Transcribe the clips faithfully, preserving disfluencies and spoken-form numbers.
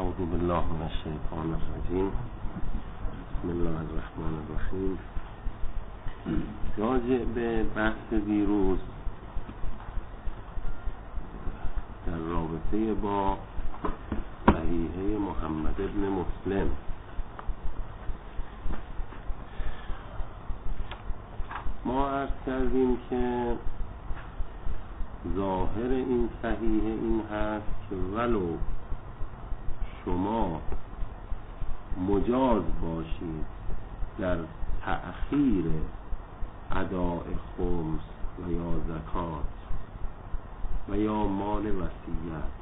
اعوذ بالله من الشیطان الرجیم. بسم الله الرحمن الرحیم. راجع به بحث دیروز در رابطه با صحیحه محمد ابن مسلم، ما عرض کردیم که ظاهر این صحیحه این هست که ولو شما مجاز باشید در تأخیر اداء خمس و یا زکات و یا مال وصیت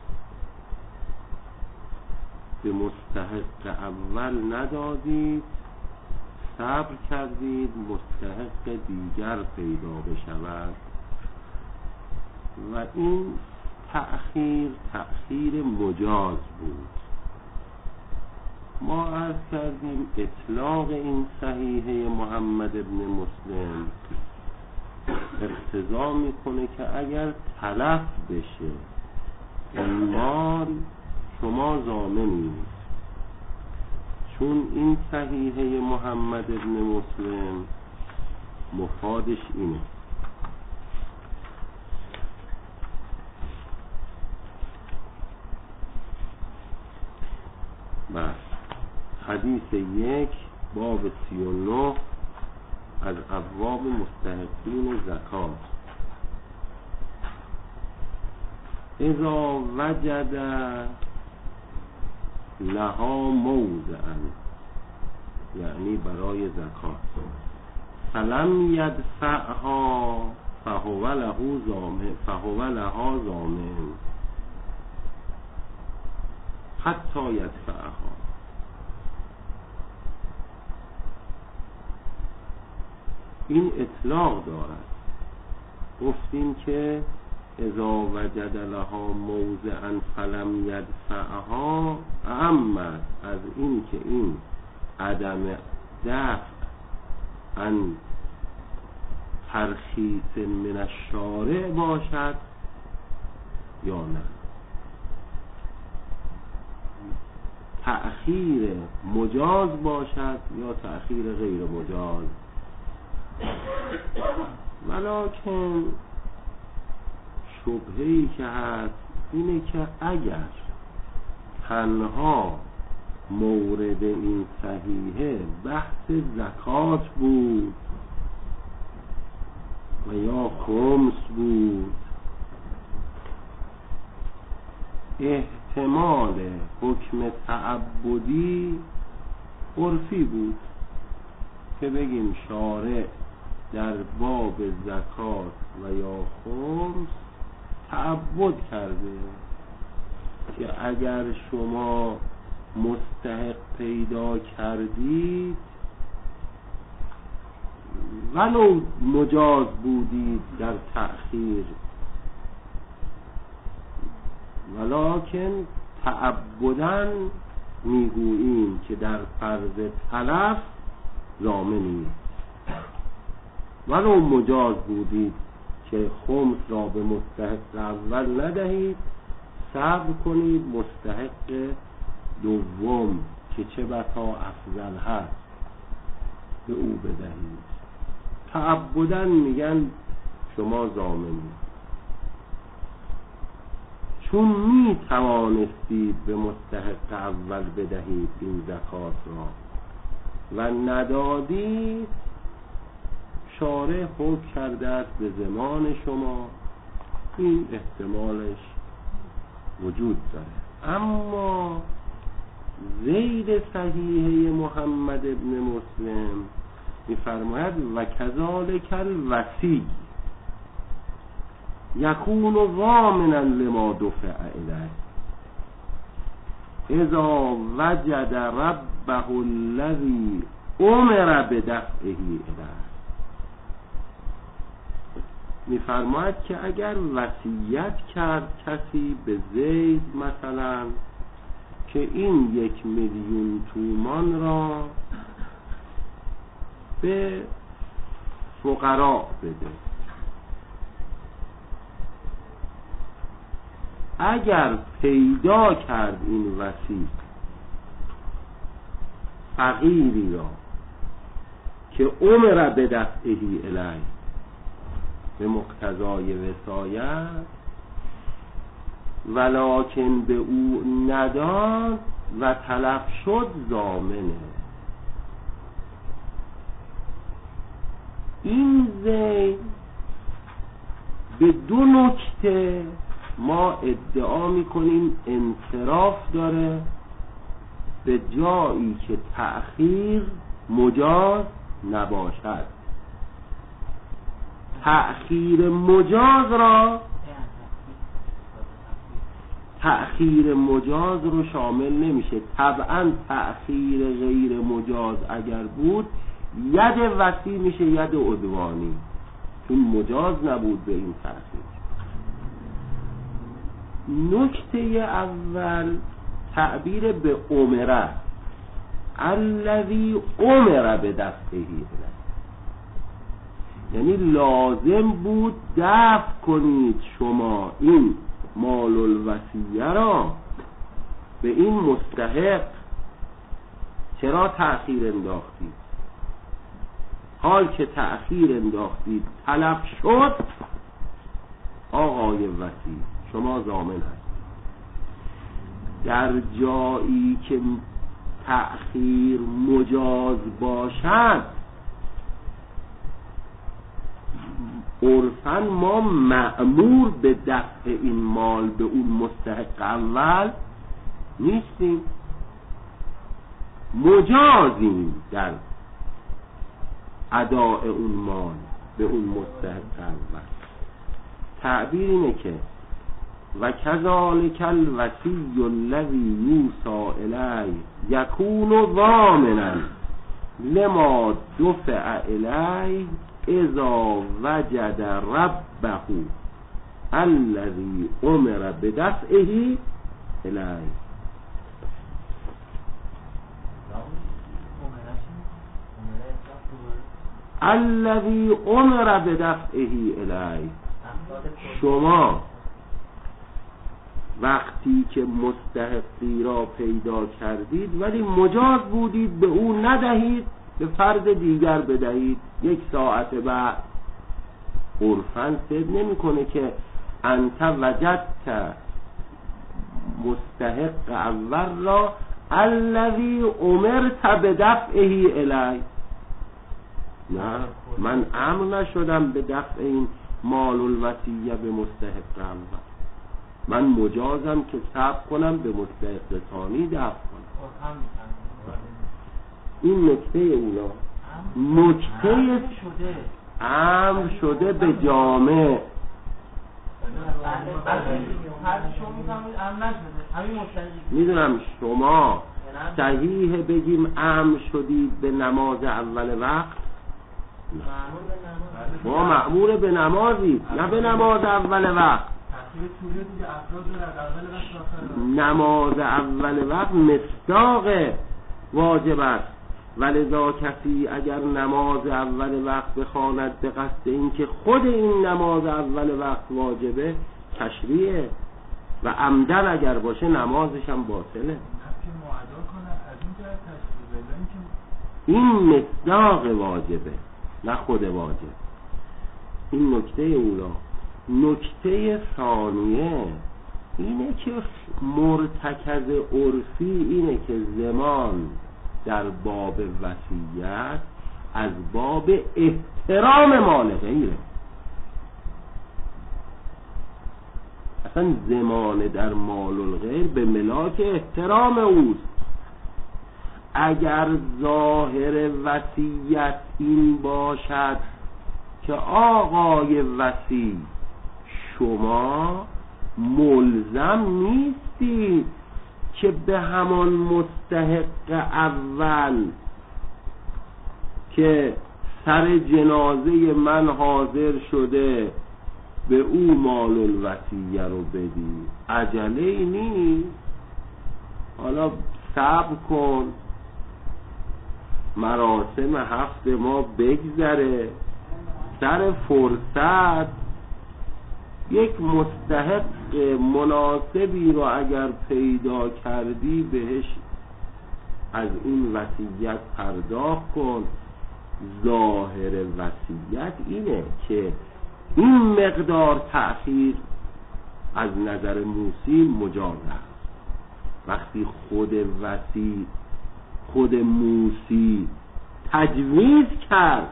به مستحق اول ندادید، صبر کردید مستحق دیگر پیدا بشود و این تأخیر تأخیر مجاز بود. ما عرض کردیم اطلاق این صحیحه محمد ابن مسلم اقتضا میکنه که اگر تلف بشه این مال شما ضامنید، چون این صحیحه محمد ابن مسلم مفادش اینه. بس حدیث یک باب سی و نه از ابواب مستحقین زکات. اذا وجد لها موضعا، یعنی برای زکات، فلم یدفعها فهو له ضامن فهو لها ضامن حتی یدفعها. این اطلاق دارد. گفتیم که اذا وجد لها موضعا فلم یدفعها اما از این که این عدم دفع عن ترخیص من الشارع باشد یا نه. تأخیر مجاز باشد یا تأخیر غیر مجاز. ولکن شبهه‌ای که هست اینه که اگر تنها مورد این صحیحه بحث زکات بود و یا خمس بود، احتمال حکم تعبدی عرفی بود که بگیم شارع در باب زکات و یا خمس تعبد کرده که اگر شما مستحق پیدا کردید ولو مجاز بودید در تأخیر، ولکن تعبداً میگوییم که در فرض تلف ضامنید. ولو مجاز بودید که خمس را به مستحق اول ندهید، صبر کنید مستحق دوم که چه بسا افضل هست به او بدهید. تعبداً میگن شما ضامنید، چون می توانستید به مستحق اول بدهید این زکات را و ندادید، شارع حکم کرده است به زمان شما. این احتمالش وجود داره. اما زید صحیحه محمد ابن مسلم می‌فرماید و کذالک الوصی یکون ضامنا لما دفع الیه اذا وجد ربه الذی امر بدفعه الیه. می‌فرماید که اگر وصیت کرد کسی به زید مثلا که این یک میلیون تومان را به فقرا بده، اگر پیدا کرد این وصی فقیری را که عمر به دفعهی الی به مقتضای وصایت ولکن به او نداد و تلف شد ضامنه. این زید به دو نکته ما ادعا میکنیم انصراف داره به جایی که تأخیر مجاز نباشد. تأخیر مجاز را تأخیر مجاز رو شامل نمیشه. طبعا تأخیر غیر مجاز اگر بود ید وسیع میشه ید عدوانی، چون مجاز نبود به این تأخیر. نکته اول تعبیر به عمره، الذی عمر به دفعهی، یعنی لازم بود دفع کنید شما این مال الوصیه را به این مستحق. چرا تأخیر انداختید؟ حال که تأخیر انداختید تلف شد، آقای وصی شما ضامن هستید. در جایی که تأخیر مجاز باشد عرفاً ما مأمور به دفع این مال به اون مستحق اول نیستیم، مجازیم در اداء اون مال به اون مستحق اول. تعبیر اینه که و کذالک الوصی الذی یوصی الیه یکون ضامنا لما دفع الیه اذا وجد ربه الذی امر بدفعه الیه. الذی امر بدفعه الیه، شما وقتی که مستحقی را پیدا کردید ولی مجاز بودید به او ندهید، به فرد دیگر بدهید، یک ساعت بعد عرفاً صد نمی کنه که انت وجدت مستحق اول را الذی امرت بدفعه الی. نه، من امر نشدم به دفع این مال الوصیه به مستحق اول، من مجازم که صبر کنم به مستحق ثانی دفع کنم. این نکته اونا. نکته امر شده به جامع. میدونم شما صحیح بگیم امر شدید به نماز اول وقت، ما مأمور به نمازی نه به نماز اول وقت. نماز اول وقت مصداق واجب است، ولذا کسی اگر نماز اول وقت بخواند به قصد اینکه خود این نماز اول وقت واجبه تشریعه، و عمدن اگر باشه نمازش هم باطله. این مصداق واجبه نه خود واجب. این نکته اولا. نکته ثانیه اینه که مرتکز عرفی اینه که زمان در باب وصیت از باب احترام مال غیره. اصلا زمان در مال الغیر به ملاک احترام اوست. اگر ظاهر وصیت این باشد که آقای وصی شما ملزم نیستید که به همان مستحق اول که سر جنازه من حاضر شده به او مال الوصیه رو بدی، عجله نیست، حالا صبر کن مراسم هفت ما بگذره، سر فرصت یک مستحق مناسبی رو اگر پیدا کردی بهش از این وصیت پرداخت کن. ظاهر وصیت اینه که این مقدار تأخیر از نظر موسی مجاز است. وقتی خود وصی خود موسی تجویز کرد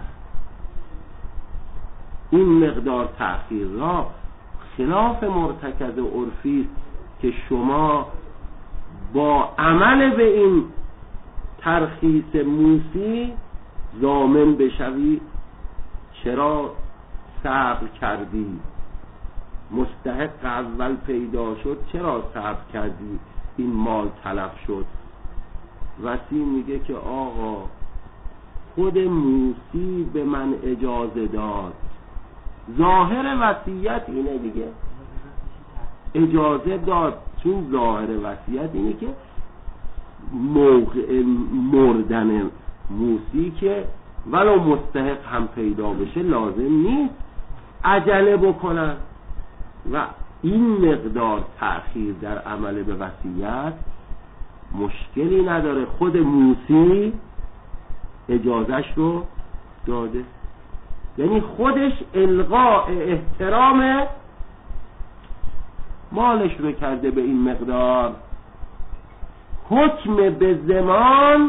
این مقدار تأخیر را، خلاف مرتکز عرفی که شما با عمل به این ترخیص موسی ضامن بشوی. چرا صبر کردی؟ مستحق اول پیدا شد، چرا صبر کردی این مال تلف شد؟ وصی میگه که آقا خود موسی به من اجازه داد. ظاهر وصیت اینه دیگه، اجازه داد. چون ظاهر وصیت اینه که موقع مردن موسی که ولو مستحق هم پیدا بشه لازم نیست عجله بکنن و این مقدار تأخیر در عمل به وصیت مشکلی نداره. خود موسی اجازهش رو داده، یعنی خودش الغاء احترام مالش رو کرده به این مقدار. حکم به زمان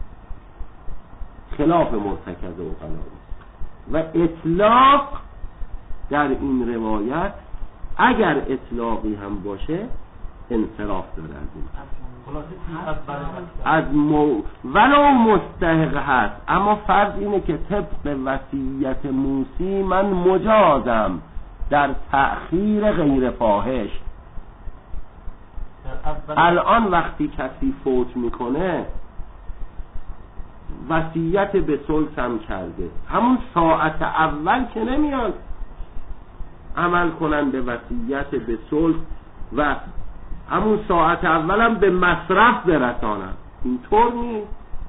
خلاف مرتکز عقلا و اطلاق در این روایت اگر اطلاقی هم باشه انصراف داره از این از مو... ولو مستحق هست، اما فرض اینه که طبق وصیت موسی من مجازم در تأخیر غیر فاحش. الان وقتی کسی فوت میکنه وصیت به صلح هم کرده، همون ساعت اول که نمیان عمل کنن به وصیت به صلح و همون ساعت اول هم به مصرف برسانن، اینطور نیست.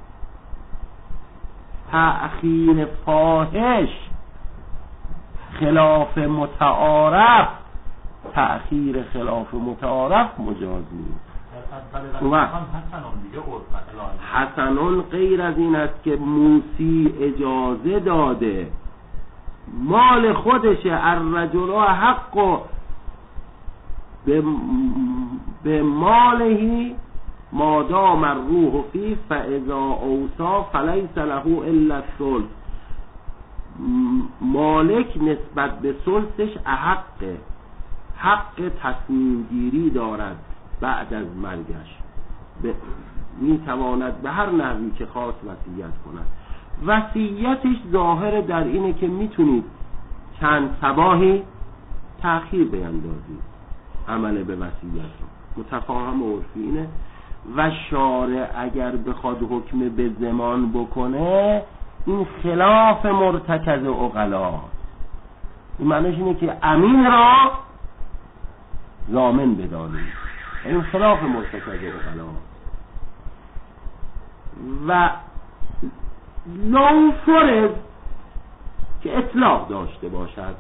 تأخیر فاحش خلاف متعارف، تأخیر خلاف متعارف مجاز نیست. و حسنون غیر از این است که موسی اجازه داده مال خودشه، الرجل حق به مالهی مادام الروح فی فاذا اوصا فلیس له الا الصلح. مالک نسبت به صلحش احق حق تصمیم گیری دارد بعد از مرگش، میتواند به هر نحوی که خواست وصیت کند. وصیتش ظاهر در اینه که میتونید چند صباحی تأخیر بیندازید عمل به وصیت رو، متفاهم عرفی اینه. و شارع اگر بخواد حکم به زمان بکنه این خلاف مرتکز عقلا، این معنیش اینه که امین را ضامن بدانید، این خلاف مرتکز عقلا. و لو فرض که اطلاق داشته باشد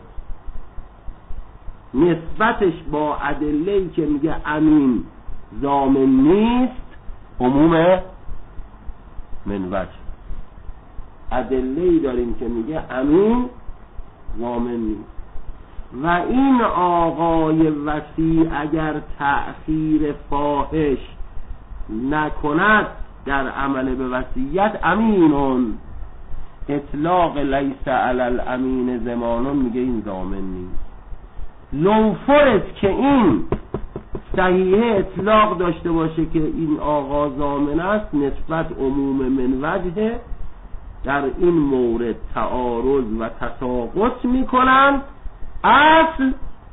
نسبتش با ادله‌ای که میگه امین ضامن نیست، عموم من وجه ادله‌ای داریم که میگه امین ضامن نیست. و این آقای وصی اگر تأخیر فاحش نکند در عمل به وصیت امینون، اطلاق لیس علی الامین زمانون میگه این ضامن نیست. لو فرض که این صحیح اطلاق داشته باشه که این آقا ضامن است، نسبت عموم من وجه در این مورد تعارض و تساقط میکنند، اصل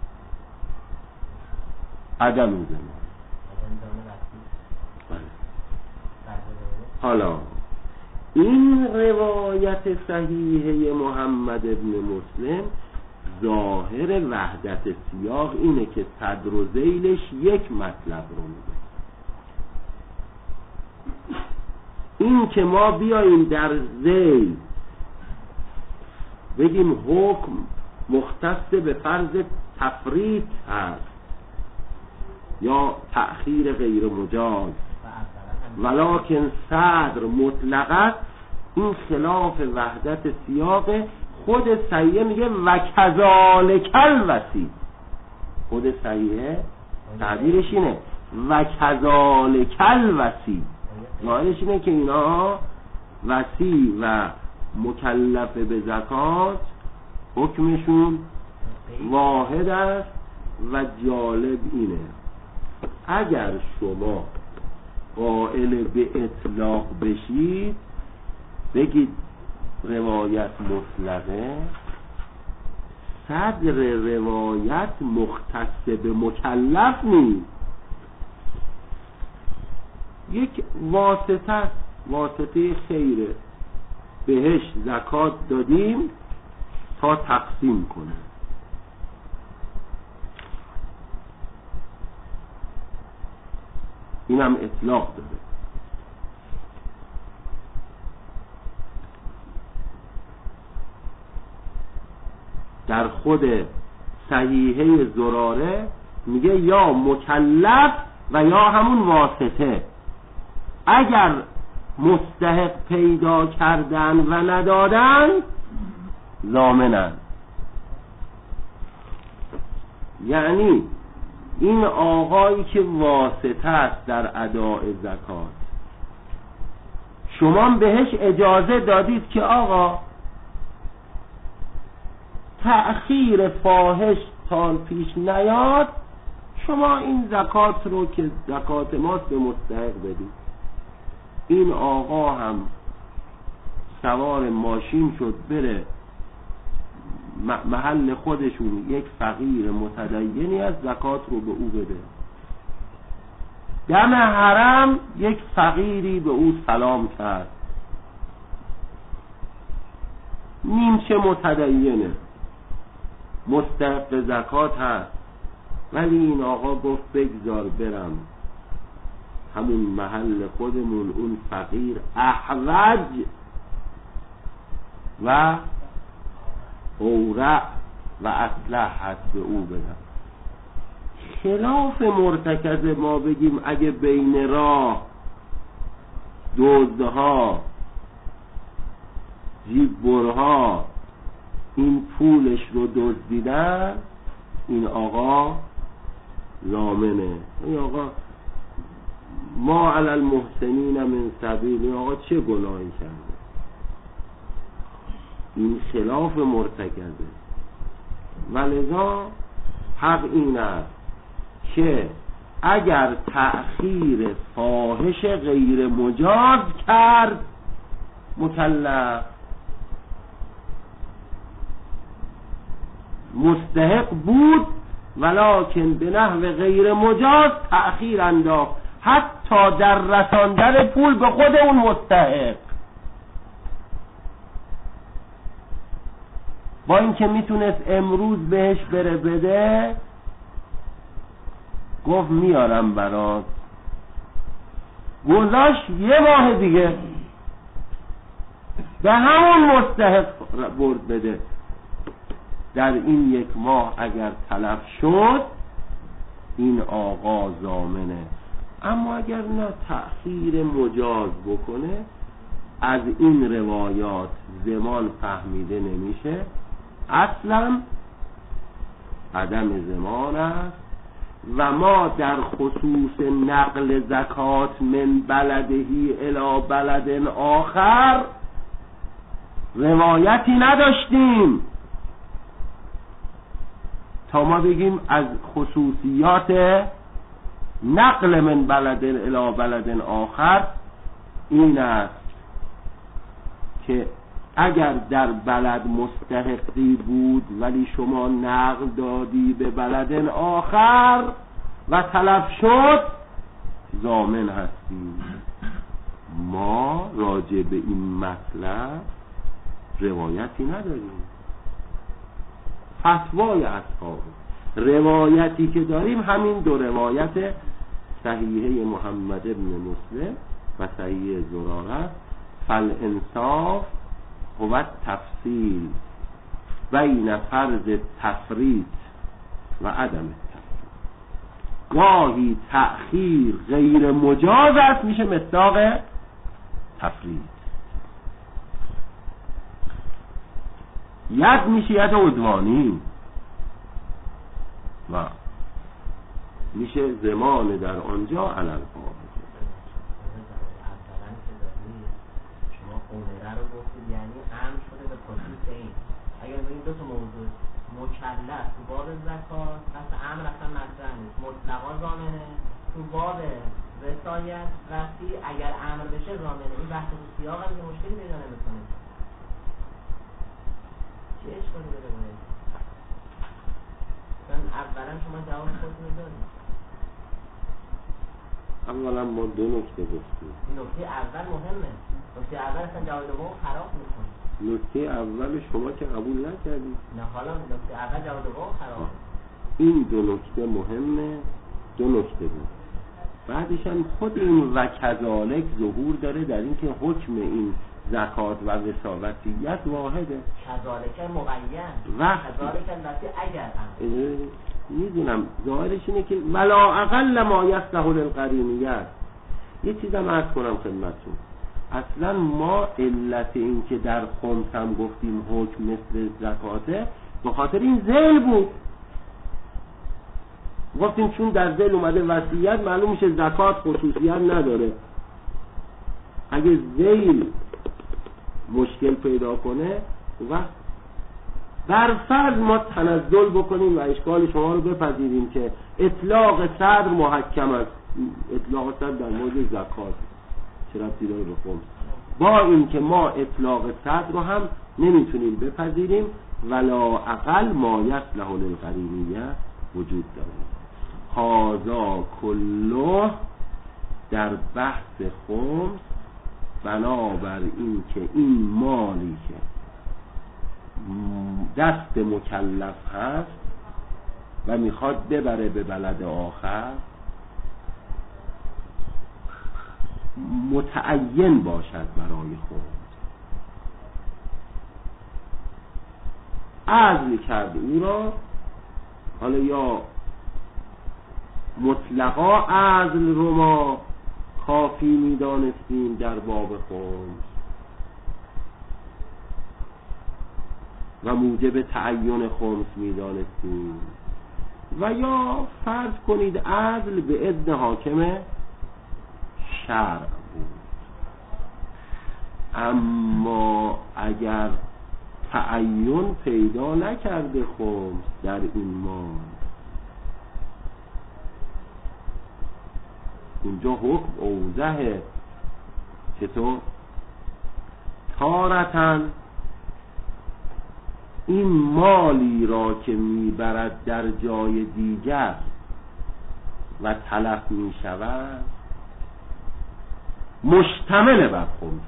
عدم زمان. حالا این روایت صحیحه محمد ابن مسلم ظاهر وحدت سیاق اینه که صدر و ذیلش یک مطلب رو میگه. این که ما بیاییم در ذیل بگیم حکم مختص به فرض تفریط هست یا تأخیر غیر مجاز ولکن صدر مطلقت، این خلاف وحدت سیاق. خود صحیحه میگه و کذالک الوصی، خود صحیحه تعبیرش اینه و کذالک الوصی، ظاهرش اینه که اینا وصی و مکلف به زکات حکمشون واحد است. و جالب اینه اگر شما قائل به اطلاق بشید بگید روایت مطلقه، صدر روایت مختص به مکلف نیست، یک واسطه واسطه خیره، بهش زکات دادیم تا تقسیم کنه. این هم اطلاق داده. در خود صحیحه زراره میگه یا مکلف و یا همون واسطه. اگر مستحق پیدا کردن و ندادن ضامنن، یعنی این آقایی که واسطه است در اداء زکات، شما بهش اجازه دادید که آقا تأخیر فاحش تا پیش نیاد، شما این زکات رو که زکات ماست به مستحق بدید. این آقا هم سوار ماشین شد بره محل خودشون، یک فقیر متدینی از زکات رو به او بده. دم حرم یک فقیری به او سلام کرد، نیمچه متدینه، مستحق زکات هست، ولی این آقا گفت بگذار برم همون محل خودمون اون فقیر احوج و اورع و اصلح هست به او بدم. خلاف مرتکز ما بگیم اگه بین راه دزدها جیببرها این پولش رو دزدیدن، این آقا ضامنه. این آقا ما علی المحسنین من سبیل، این آقا چه گناهی کرده؟ این خلاف مرتکزه. ولذا حق این است که اگر تأخیر فاحش غیر مجاز کرد مکلف، مستحق بود ولکن به نحو غیر مجاز تأخیر انداخت، حتی در رساندن پول به خود اون مستحق، با اینکه میتونست امروز بهش بره بده، گفت میارم برات، گذاشت یه ماه دیگه به همون مستحق برد بده. در این یک ماه اگر تلف شد این آقا ضامنه. اما اگر نه تأخیر مجاز بکنه، از این روایات زمان فهمیده نمیشه، اصلا عدم زمان است. و ما در خصوص نقل زکات من بلدهی الی بلد آخر روایتی نداشتیم تا ما بگیم از خصوصیات نقل من بلد الی بلد آخر این است که اگر در بلد مستحقی بود ولی شما نقل دادی به بلد آخر و تلف شد، ضامن هستیم. ما راجع به این مطلب روایتی نداریم. فتوای اصحاب، روایتی که داریم همین دو روایت صحیحه محمد ابن مسلم و صحیحه زراره. فالانصاف هو تفصیل بین فرض تفرید و عدم تفرید. گاهی تأخیر غیر مجاز است، میشه مصداق تفرید. ید میشه ید عدوانی و میشه زمان در آنجا علل قابل. شما عمره رو گفتید یعنی امر شده به خصوص این. اگر به این دو تا موضوع مکلف تو باب زکات مثل امر اصلا مطرح نیست، مطلقا ضامنه، تو باب وصایت رفتی اگر امر بشه ضامنه. این بحث تو سیاق هم که مشکلی پیدا نمیکنه. چه اشکالی داره باید؟ مثلا اولا شما جواب خودتون دارید. اولا ما دو نکته گفتیم. نکته اول مهمه. نکته اول اصلا جواب دوم خراب میکنه. نکته اول شما که قبول نکردید. نه حالا نکته اول جواب دوم خراب. این دو نکته مهمه، دو نکته بود. بعدش هم خود این و کذالک ظهور داره در این که حکم این زکات و وصاوتیت واحده. کذالک مقید و کذالک البته اگر هم میدونم ظاهرش اینه که ولا اقل ما یصلح للقرینیت. یه چیزم عرض کنم خدمتتون، اصلا ما علت این که در خمس هم گفتیم حکم مثل زکاته به خاطر این ذیل بود. گفتیم چون در ذیل اومده وصیت معلوم میشه زکات خصوصیت نداره. اگه ذیل مشکل پیدا کنه و بر فرض ما تنزل بکنیم و اشکال شما رو بپذیریم که اطلاق صدر محکم است، اطلاق صدر در مورد زکات چه ربطی داره به خمس، با این که ما اطلاق صدر رو هم نمیتونیم بپذیریم ولا اقل ما یصلح للقرینیه وجود داره. هذا کله در بحث خمس بنابر این که این مالی که دست مکلف هست و میخواد ببره به بلد آخر متعین باشد برای خود. عزل کرد او را، حالا یا مطلقا عزل رو ما کافی میدانستیم در باب خمس و موجب تعین خمس میدانستیم، و یا فرض کنید عزل به اذن حاکم شرع بود. اما اگر تعین پیدا نکرده خمس در این مال، اونجا حکم اوضحه. چطور؟ تارتن این مالی را که میبرد در جای دیگر و تلف میشود مشتمل بر خمس.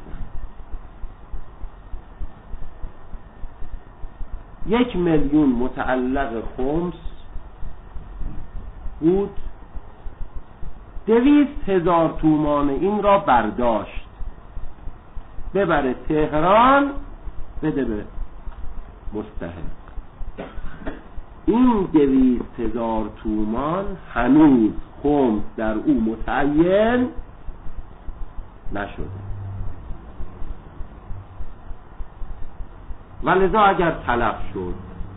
یک میلیون متعلق خمس بود، دویست هزار تومان این را برداشت ببره تهران بده به مستحق. این دویست هزار تومان هنوز خمس در او متعین نشده، ولذا اگر تلف شد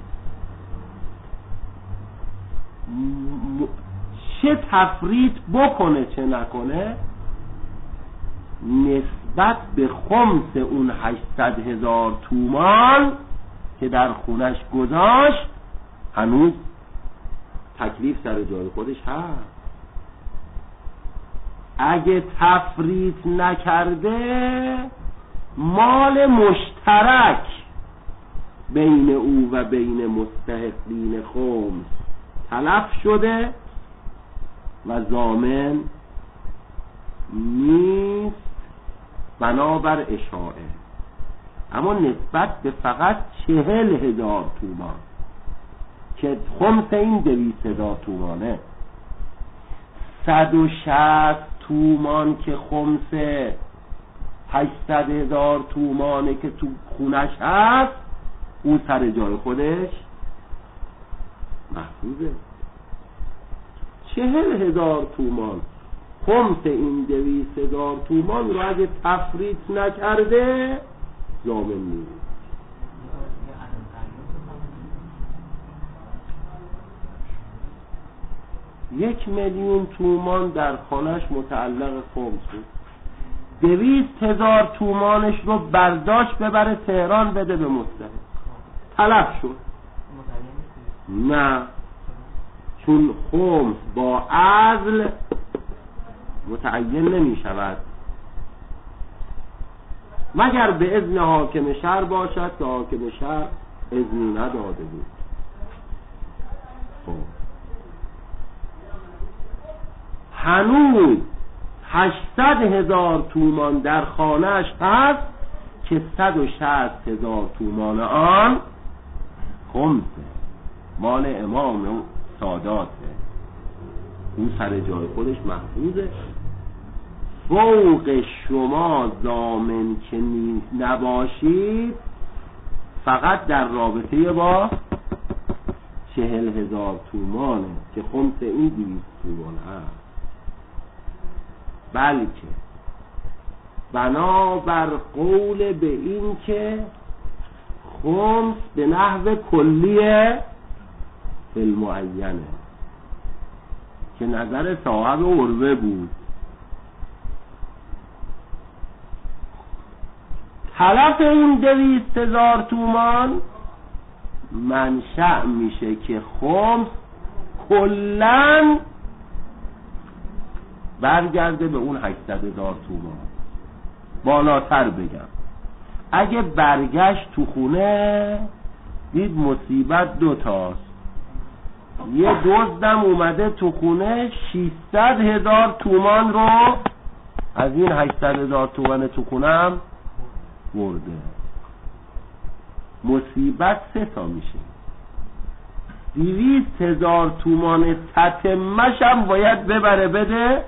م... چه تفریط بکنه چه نکنه نسبت به خمس اون هشتصد هزار تومان که در خونش گذاشت هنوز تکلیف سر جای خودش هست. اگه تفریط نکرده مال مشترک بین او و بین مستحقین خمس تلف شده و ضامن نیست بنابر اشاعه. اما نسبت به فقط چهل هزار تومان که خمس این دویست هزار تومانه، صد و شصت تومان که خمس هشتصد هزار تومانه که تو خونش هست، اون سر جای خودش محفوظه. چهل هزار تومان خمس این دویست هزار تومان رو اگه تفریط نکرده ضامن نیست. یک میلیون تومان در خانهش متعلق خمس بود، دویست هزار تومانش رو برداشت ببره تهران بده به مستحق، تلف شد. نه، چون خمس با عزل متعین نمی شود مگر به اذن حاکم شهر باشد که حاکم شهر اذنی نداده بود. خب هنوز هشتصد هزار تومان در خانهش هست که صد و شصت هزار تومان آن خمسه، مال امام ساداته، اون سر جای خودش محفوظه. فوق شما ضامن که نباشید فقط در رابطه با چهل هزار تومانه که خمس این دویست تومان هست، بلکه بنابر قول به این که خمس به نحو کلیه فی المعینه که نظر صاحب عروه بود، تلف این دویست هزار تومان منشأ میشه که خمس کلن برگرده به اون هشتصد هزار تومان. بالاتر بگم اگه برگشت تو خونه دید مصیبت دوتاست، یه دزدم اومده تو خونه ششصد هزار تومان رو از این هشتصد هزار تومان تو خونم برده، مصیبت سه تا میشه. دویست هزار تومان تتمش هم باید ببره بده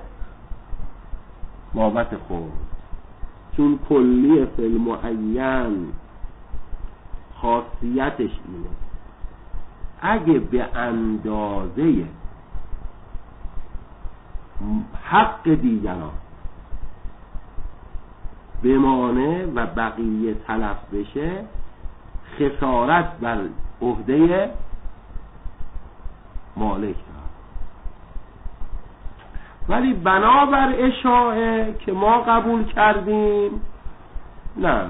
بابت خود، چون کلی فی المعین خاصیتش اینه اگه به اندازه حق دیگران بمانه و بقیه تلف بشه خسارت بر عهده مالک داره. ولی بنابر اشاعه که ما قبول کردیم نه،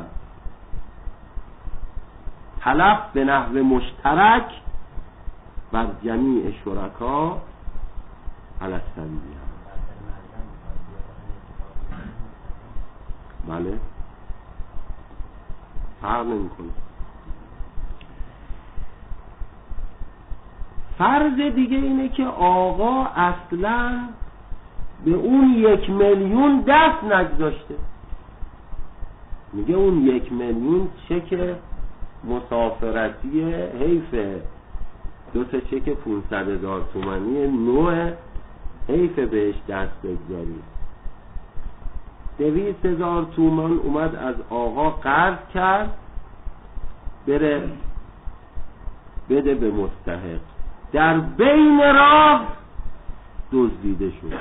تلف به نحو مشترک بر جمیع شرکا علی السویه. بله فرق نمی کنه. فرض دیگه اینه که آقا اصلا به اون یک میلیون دست نگذاشته، میگه اون یک میلیون چک مسافرتی حیفه، دو تا چک پونصد هزار تومانی نوع حیفه بهش دست بگذاری. دویست هزار تومان اومد از آقا قرض کرد بره بده به مستحق، در بین راه دزدیده شد.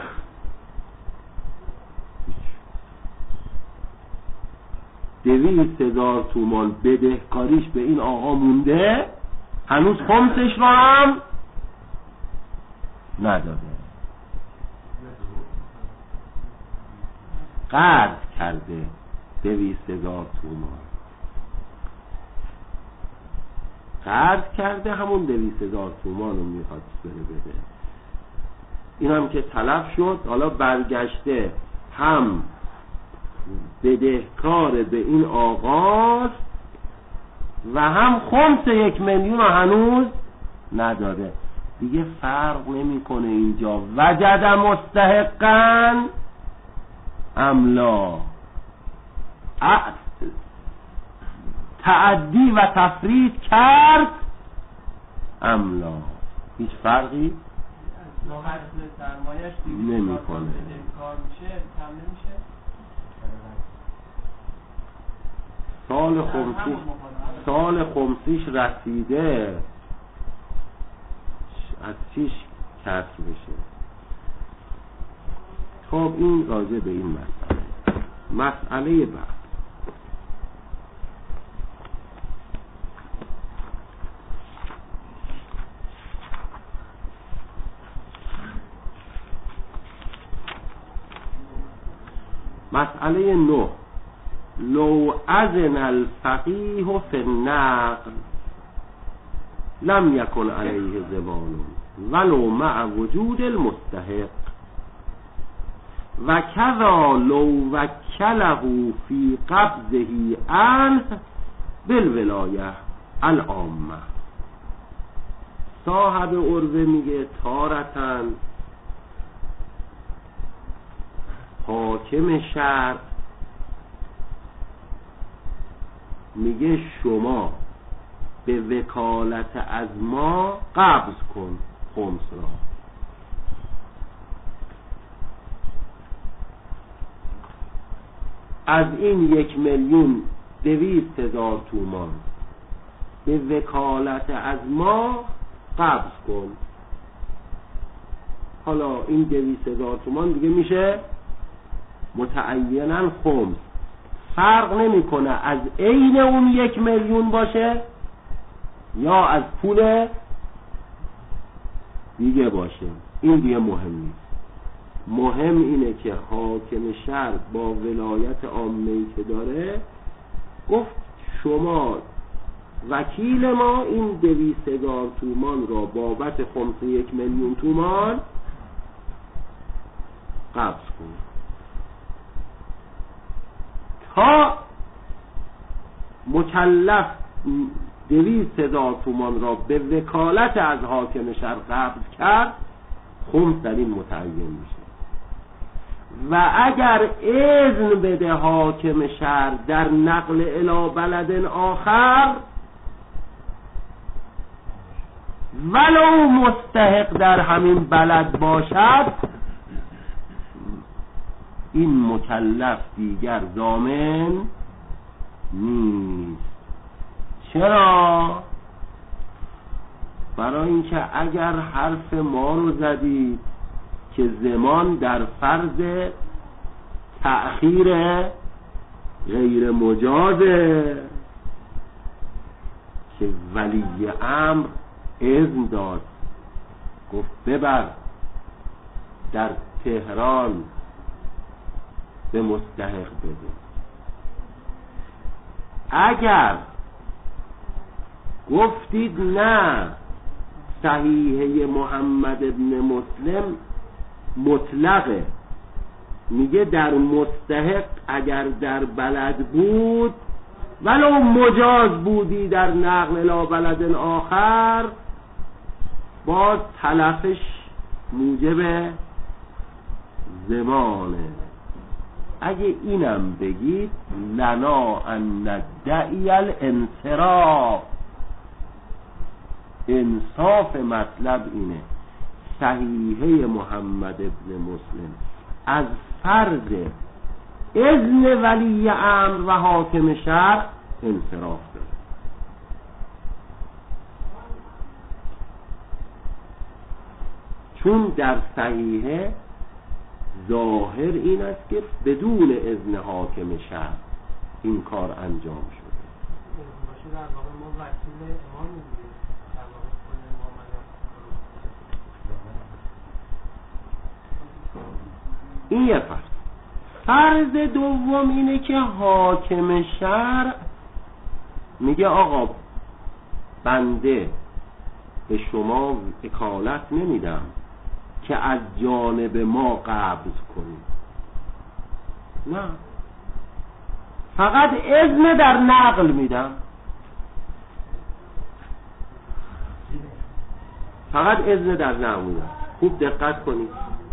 دویست هزار تومان بدهکاریش به این آقا مونده، هنوز خمسش رو هم نداده، قرض کرده دویست هزار تومان، قرض کرده همون دویست هزار تومان رو میخواد بره بده. این هم که تلف شد، حالا برگشته هم بدهکار به این آقاست و هم خمس یک میلیون رو هنوز نداده. دیگه فرق نمیکنه اینجا وجد مستحقاً املا، تعدی و تفرید کرد املا، هیچ فرقی نمیکنه. سال خمسی سال خمسیش رسیده از چیش کسر بشه، خب این راجع به این مسئله. مسئله بعد مسئله نه، لو اذن الفقیه فی النقل لم یکن علیه زمان ولو مع وجود المستحق و کذا لو وکله فی قبضه عنه بالولایه العامه. صاحب عرضه میگه تارتن حاکم شرع میگه شما به وکالت از ما قبض کن خمس را. از این یک میلیون دویست هزار تومان به وکالت از ما قبض کن. حالا این دویست هزار تومان دیگه میشه متعیناً خمس، فرق نمیکنه از عین اون یک میلیون باشه یا از پول دیگه باشه. این دیگه مهم نیست. مهم اینه که حاکم شرع با ولایت عامه‌ای که داره گفت شما وکیل ما این دویست هزار تومان را بابت خمس یک میلیون تومان قبض کن تا مکلف دویست هزار تومان را به وکالت از حاکم شرع قبض کرد، خمس در این متعین میشه. و اگر اذن بده حاکم شرع در نقل الی بلد آخر ولو مستحق در همین بلد باشد، این مکلف دیگر ضامن نیست. چرا؟ برای اینکه اگر حرف ما رو زدید که زمان در فرض تأخیر غیر مجازه که ولی امر اذن داد، گفت ببر در تهران به مستحق بده. اگر گفتید نه صحیحه محمد ابن مسلم مطلقه، میگه در مستحق اگر در بلد بود ولو مجاز بودی در نقل الی بلد آخر، باز تلفش موجب زمانه. اگه اینم بگید لنا ان ندعی الانصراف، انصاف مطلب اینه صحیحه محمد ابن مسلم از فرض اذن ولی امر و حاکم شرع انصراف داره. چون در صحیحه ظاهر این است که بدون اذن حاکم شرع این کار انجام شده. در واقع ما وکیل امام میگیم، در واقع خود امام این یه فرض. فرض دوم اینه که حاکم شرع میگه آقا بنده به شما وکالت نمیدم که از جانب ما قبض کنید، نه، فقط اذن در نقل میدم، فقط اذن در نقل میدم. خوب دقت کنید،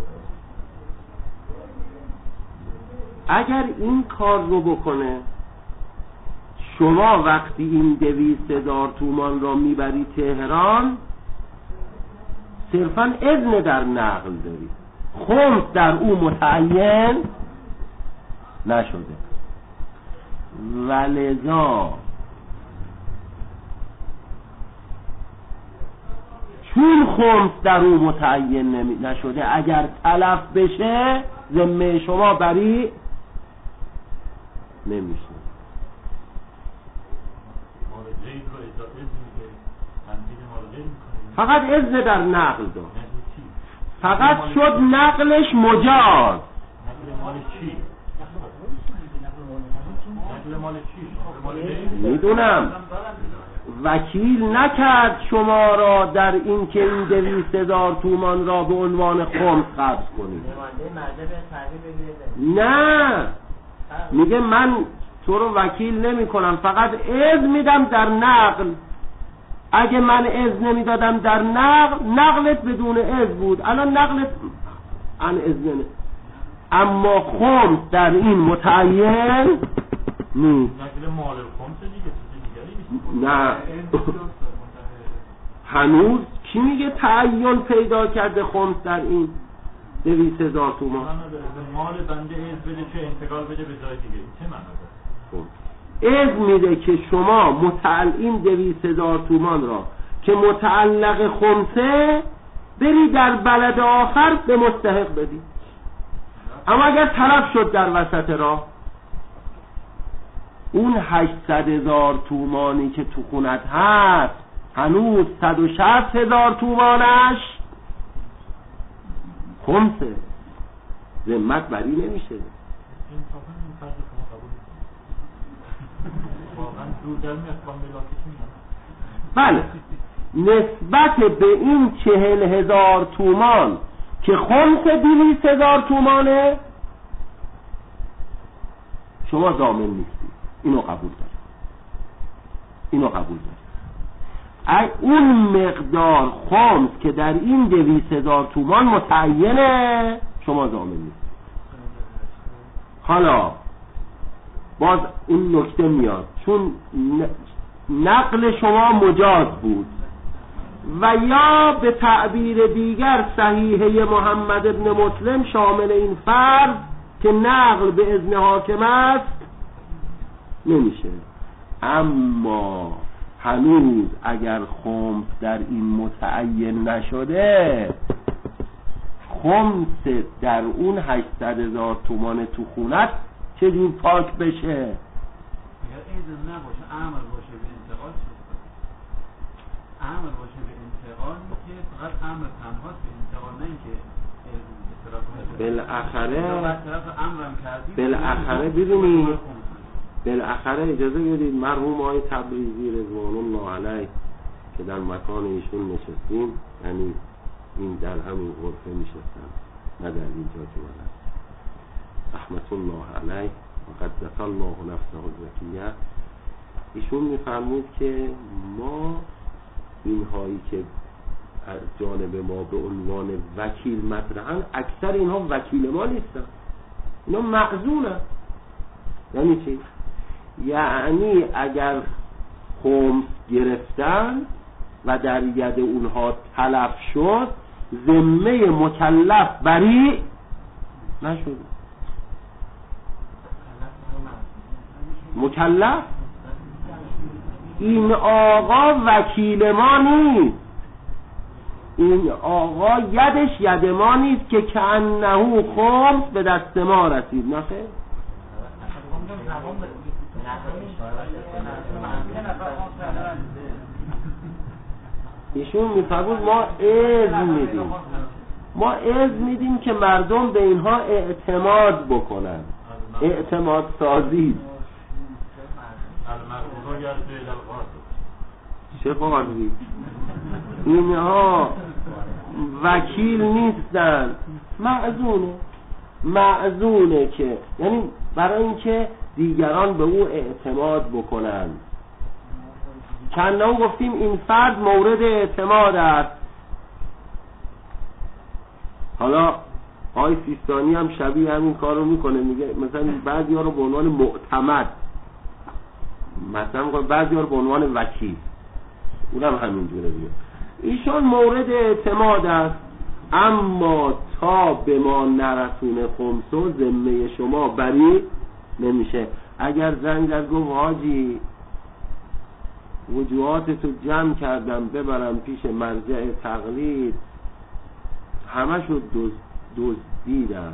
اگر این کار رو بکنه شما وقتی این دویست هزار تومان را میبری تهران صرفا اذن در نقل داری، خمس در او متعین نشده. ولذا چون خمس در او متعین نشده اگر تلف بشه ذمه شما بری نمیشه. فقط اذن در نقل داد، فقط شد نقلش مجاز. میدونم وکیل نکرد شما را در این که این دویست هزار تومان را به عنوان خمس قبض کنید. نه، میگه من تو رو وکیل نمی کنم، فقط اذن میدم در نقل. اگه من اذن نمیدادم در نقل، نقلت بدون اذن بود، الان نقلت ان اذن، اما خمس در این متعین نیست. نقل مال خمس دیگه. نه هنوز کی میگه تعین پیدا کرده خمس در این دویست هزار تومان؟ مال بنده اذن بده که انتقال بده به جای دیگه، این چه معنی داره؟ اذن میده که شما متعلق دویست هزار تومان را که متعلق خمسه بری در بلد آخر به مستحق بدی. اما اگر طلب شد در وسط راه، اون هشتصد هزار تومانی که تو خونت هست هنوز صد و شصت هزار تومانش خمسه، ذمت بری نمیشه. بله، نسبت به این چهل هزار تومان که خمس دویست هزار تومانه شما ضامن نیستی، اینو قبول داری، اینو قبول داری. اون مقدار خمس که در این دویست هزار تومان متعینه شما ضامن نیستی. حالا باز این نکته میاد، چون نقل شما مجاز بود و یا به تعبیر دیگر صحیحه محمد ابن مسلم شامل این فرض که نقل به اذن حاکم است نمیشه. اما هنوز اگر خمس در این متعین نشده، خمس در اون هشتصد هزار تومان تو خونت چجور پاک بشه؟ اگر اذن نباشه امر باشه به انتقال شد، امر باشه به انتقال که فقط امر تنهاست به انتقال، نه اینکه بالاخره امرم کردی بالاخره ببینید بالاخره اجازه بدید مرحوم آقای تبریزی رضوان الله علیه که در مکان ایشون نشستیم، یعنی این در همین غرفه نشستن نه در اینجا که من رحمت الله علیه و قدس الله نفسه الزکیه، ایشون میفرمود که ما اینهایی که از جانب ما به عنوان وکیل مطرحن اکثر اینها وکیل ما نیستن، اینا معزونن. یعنی چی؟ یعنی اگر خمس گرفتن و در ید اونها تلف شد، ذمه مکلف بری نشد. مکلف این آقا وکیل ما نیست، این آقا یدش ید ما نیست که کأنه خمس به دست ما رسید. نه خیر، ایشون میفرمود ما اذن میدیم، ما اذن میدیم که مردم به اینها اعتماد بکنن، اعتماد سازی. چه قاضی اینها وکیل نیستن، معزونه، معزونه که یعنی برای اینکه دیگران به او اعتماد بکنن. چند نوع گفتیم این فرد مورد اعتماد است. حالا آقای سیستانی هم شبیه همین کار رو میکنه، میگه مثلا بعضی ها رو به عنوان معتمد، مثلا بعضی ها رو به عنوان وکیل، اونم همین جوره دیگه. ایشان مورد اعتماد است، اما تا به ما نرسونه خمس و ذمه شما بری نمیشه. اگر زنگ زد گفت حاجی وجوهاتتو جمع کردم ببرم پیش مرجع تقلید، همشو دزدیدن.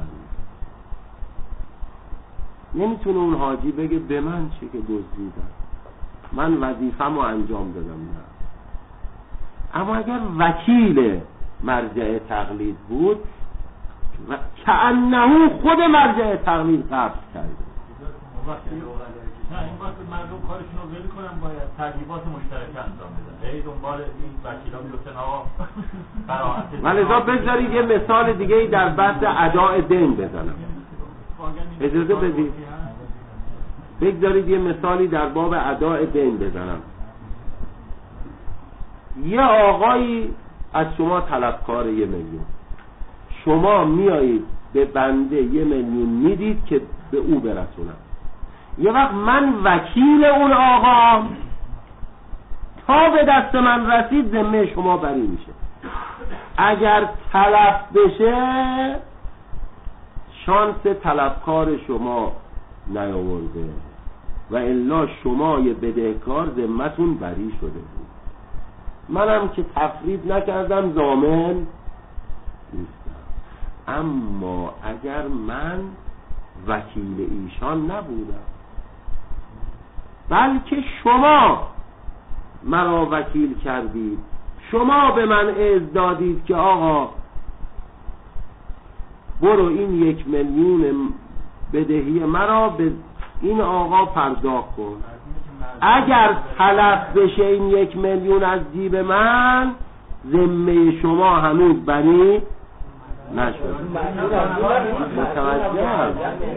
نمیتونه اون حاجی بگه به من چه که دزدیدن، من وظیفه‌مو انجام دادم. نه. اما اگر وکیل مرجع تقلید بود و کأنه خود مرجع تقلید قبض کرده. نه این وقت مردم کارشون رو ول کنن، باید ترغیبات مشترک انجام بدن. ای دنبال این وکیلا میگفتن آقا براحت. ولذا بذارید یه مثال دیگه ای در بحث اداء دین بزنم. اجازه بدید. بگذارید یه مثالی در باب اداء دین بزنم. یه آقایی از شما طلبکار یه میلیون، شما میایید به بنده یه میلیون میدید که به او برسونم. یه وقت من وکیل اون آقا، تا به دست من رسید ذمه شما بری میشه. اگر تلف بشه شانس طلبکار شما نیاورده و الا شما یه بدهکار ذمتون بری شده بود. منم که تفرید نکردم ضامن نیستم. اما اگر من وکیل ایشان نبودم بلکه شما مرا وکیل کردید، شما به من اذن دادید که آقا برو این یک میلیون بدهی مرا به این آقا پرداخت کن. اگر تلف بشه این یک میلیون از جیب من، ذمه شما هنوز بری نشد. متوجه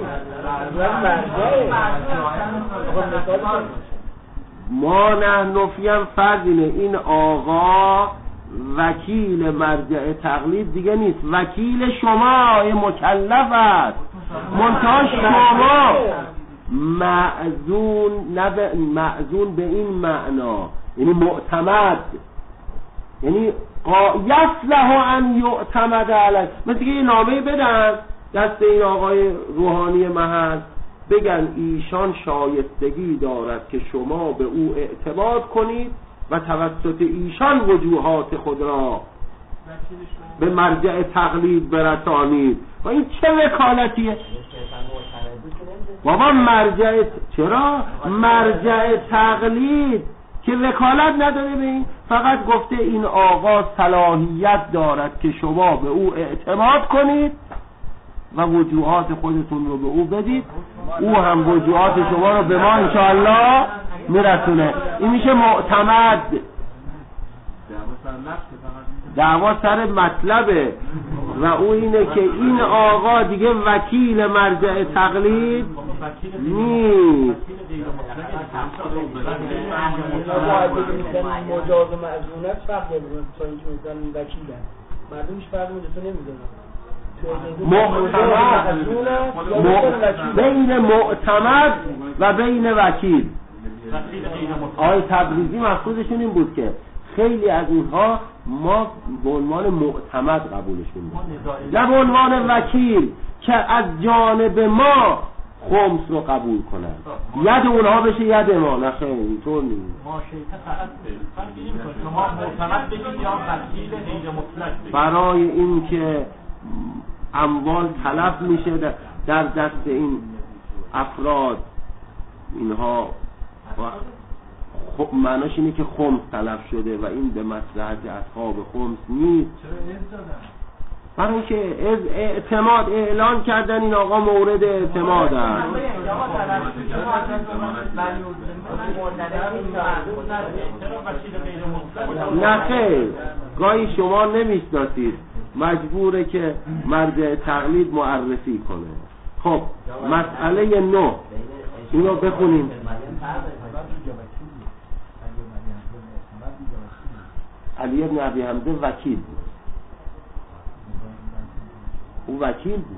ما نحن فیم فرضینه این آقا وکیل مرجع تقلید دیگه نیست، وکیل شما مکلف است. منتها شما معزون نه معزون به این معنا، یعنی معتمد، یعنی یصلح ان یعتمد علیه. مثل که یه نامه بدن دست این آقای روحانی محل، بگن ایشان شایستگی دارد که شما به او اعتماد کنید و توسط ایشان وجوهات خود را به مرجع تقلید برسانید. و این چه وکالتیه؟ بابا مرجع چرا؟ مرجع تقلید که وکالت نداره به این، فقط گفته این آقا صلاحیت دارد که شما به او اعتماد کنید و وجوهات خودتون رو به او بدید، او هم وجوهات شما رو به ما انشاءالله میرسونه. این میشه معتمد. دعوا سر مطلبه و او اینه که این آقا دیگه وکیل مرجع تقلید نیست. مجاز و معزونت فرق داره تا اینکه مثلا وکیلن مردم هیچ فرقی تو نمیدونن. بین معتمد و بین وکیل. آقای تبریزی مقصودشون این بود که خیلی از اینها ما به عنوان معتمد قبولشون داریم، نه به عنوان وکیل که از جانب ما خمس رو قبول کنن، ید اونها بشه ید ما. نه خیلی اینطور نیست. ما شیطه فقط شما معتمد بگید یا وکیل غیر مطلق بگید. برای این که اموال تلف میشه در دست این افراد، اینها خب معناش اینه که خمس تلف شده و این به مصلحت اصحاب خمس نیست. برای اینکه از اعتماد اعلان کردن این آقا مورد اعتماد است. نه خیر، گاهی شما نمیشناسید، مجبوره که مرجع تقلید معرفی کنه. خب مسئله نه اینو بخونیم. علی ابن ابی حمزه وکیل بود. او وکیل بود.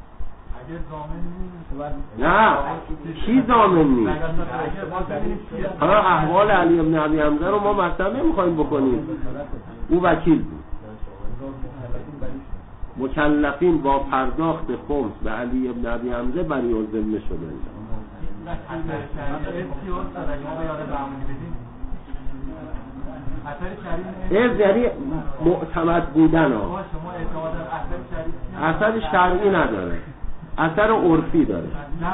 نه کی ضامن نیست؟ حالا احوال علی ابن ابی حمزه رو ما مثلا نمیخوایم بکنیم. او وکیل بود. مکلفین با پرداخت خمس به علی ابن ابی حمزه بری الذمه شدند. اذن یعنی معتمد بودن ها، شما اعتقاد اثر شریف اثر شرعی نداره، اثر عرفی داره،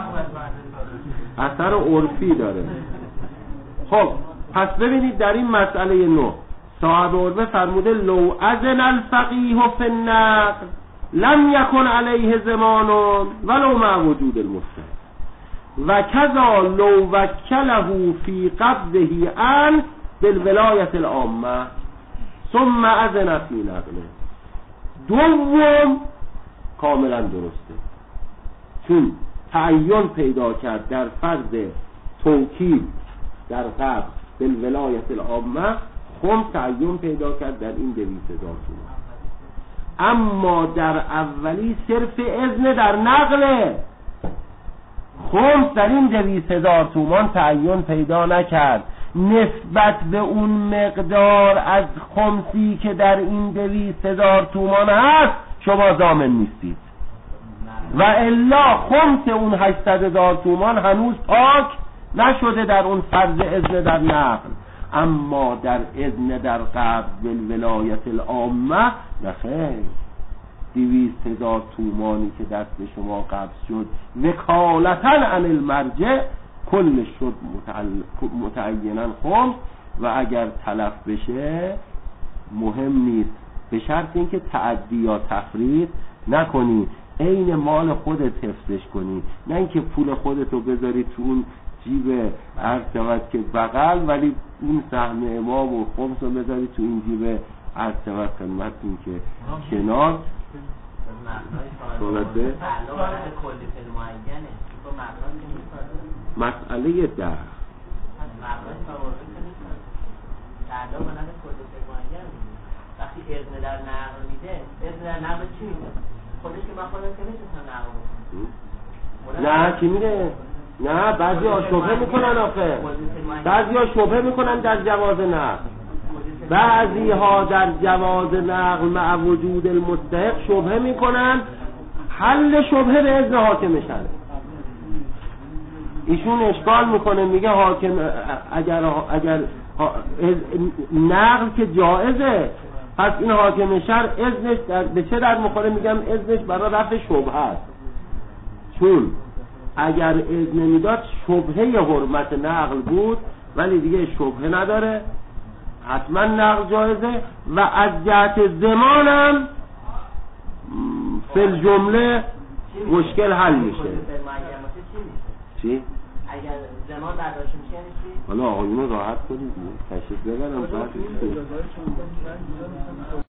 اثر عرفی داره. خب پس ببینید در این مسئله نو صاحب عرفه فرموده لو اذن الفقیه فی النقل لم یکن علیه زمان ولو مع وجود المفتي و کذا لو وکله فی قبضه عن بالولایت العامه ثم اذن فی نقله. دوم کاملا درسته، چون تعین پیدا کرد در فرض توکید در قبض بالولایت العامه، خم تعین پیدا کرد در این دویست هزار تومان. اما در اولی صرف اذن در نقله، خم در این دویست هزار تومان تعین پیدا نکرد. نسبت به اون مقدار از خمسی که در این دویست هزار تومان هست شما ضامن نیستید، و الا خمس اون هشتصد هزار تومان هنوز پاک نشده در اون فرض اذن در نقل. اما در اذن در قبض بالولایت العامه نخیر، دویست هزار تومانی که دست شما قبض شد وکالتا عن المرجع کلش شد متعینا خمس، و اگر تلف بشه مهم نیست، به شرط اینکه تعدی یا تفرید نکنی، عین مال خودت حفظش کنی، نه اینکه پول خودتو بذاری تو اون جیب عرض شود که بغل، ولی اون سهم امام و خمس رو بذاری تو این جیب عرض شود خدمت این که کنار. سنده مسئله در وقتی اذن در نقل میده، اذن در نقل چی میده؟ خودش که من خودم که نمیتونم نقل نه چی میده؟ نه بعضی ها شبهه میکنن، آخه بعضی ها شبهه میکنن در جواز نقل، بعضی ها در جواز نقل مع وجود المستحق شبهه میکنن. حل شبهه به اذن حاکم شرعی. ایشون اشکال میکنه، میگه حاکم اگر اگر نقل که جائزه، پس این حاکم شرع اذنش در به چه در مخوره؟ میگم اذنش برای رفع شبهه است، چون اگر اذن نمیداد شبهه حرمت نقل بود، ولی دیگه شبهه نداره، حتما نقل جایزه. و از جهت زمانم فی جمله مشکل حل میشه. چی؟ اگر زمان برداشت میشه یعنی چی؟ حالا آقایونو راحت کنید تشریف ببرم بعد